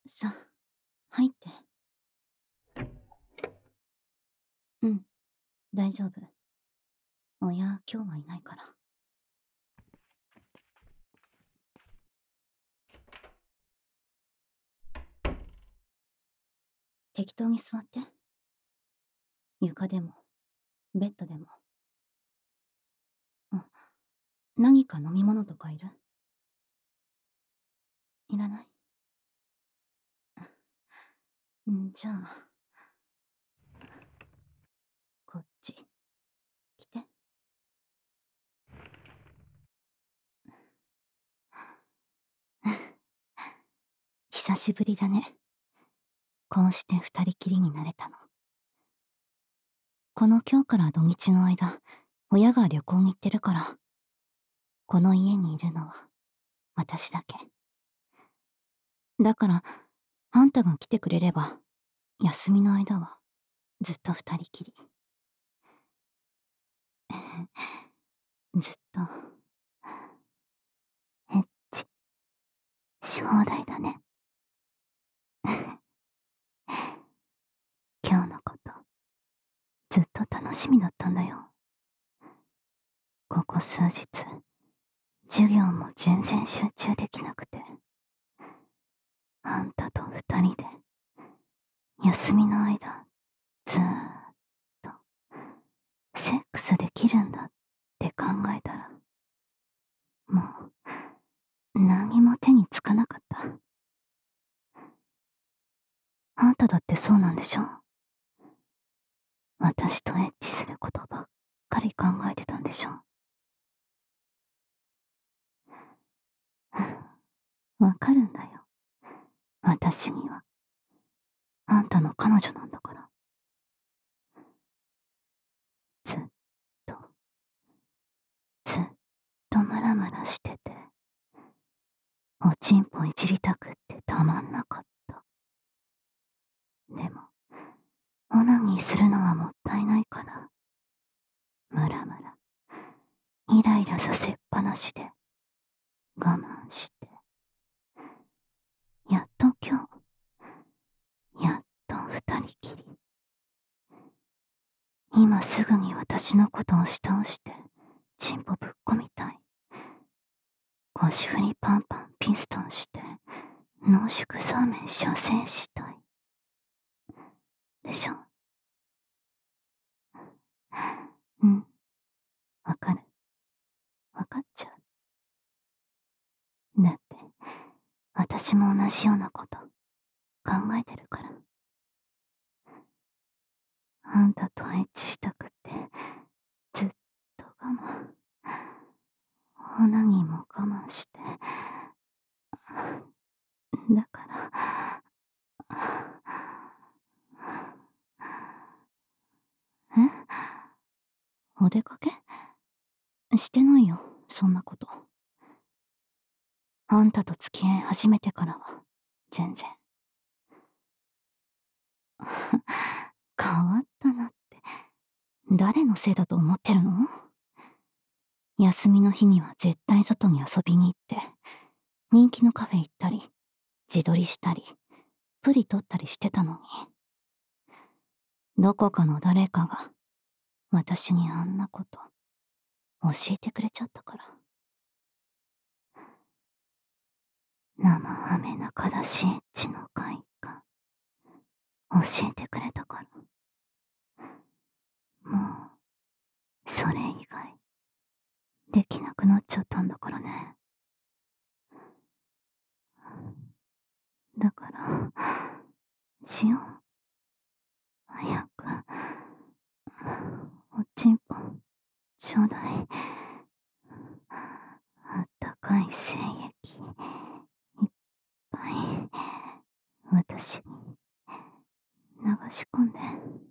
さあ、入って。うん、大丈夫。親、今日はいないから。適当に座って。床でも、ベッドでも。うん。何か飲み物とかいる？いらない？じゃあ、こっち、来て。久しぶりだね。こうして二人きりになれたの。この今日から土日の間、親が旅行に行ってるから、この家にいるのは私だけ。だから、あんたが来てくれれば、休みの間はずっと二人きり。ずっと、エッチし放題だね。今日のこと、ずっと楽しみだったんだよ。ここ数日、授業も全然集中できなくて、あんたと二人で、休みの間、ずーっと、セックスできるんだって考えたら、もう、何も手につかなかった。あんただってそうなんでしょ？私とエッチすることばっかり考えてたんでしょ？わかるんだよ。私には。あんたの彼女なんだから。ずっと、ずっとムラムラしてて、おちんぽいじりたくってたまんなかった。でも、オナニーするのはもったいないから、ムラムラ、イライラさせっぱなしで、我慢して、やっと今日、やっと二人きり。今すぐに私のことを押し倒して、チンポぶっこみたい。腰振りパンパンピストンして、濃縮そうめん射精したい。でしょ？うん。わかる。わかっちゃう。だって、私も同じようなこと考えてるから。あんたとエッチしたくって、ずっと我慢。オナニーも我慢して。だから、え？お出かけ？してないよ、そんなこと。あんたと付き合い始めてからは、全然。変わったなって、誰のせいだと思ってるの？休みの日には絶対外に遊びに行って、人気のカフェ行ったり、自撮りしたり、プリ撮ったりしてたのに。どこかの誰かが、私にあんなこと、教えてくれちゃったから。生飴なかだしエッチの快感、教えてくれたから。もう、それ以外、できなくなっちゃったんだからね。だから、しよう。早く、おちんぽ、ちょうだい。あったかい精液、いっぱい、私に流し込んで。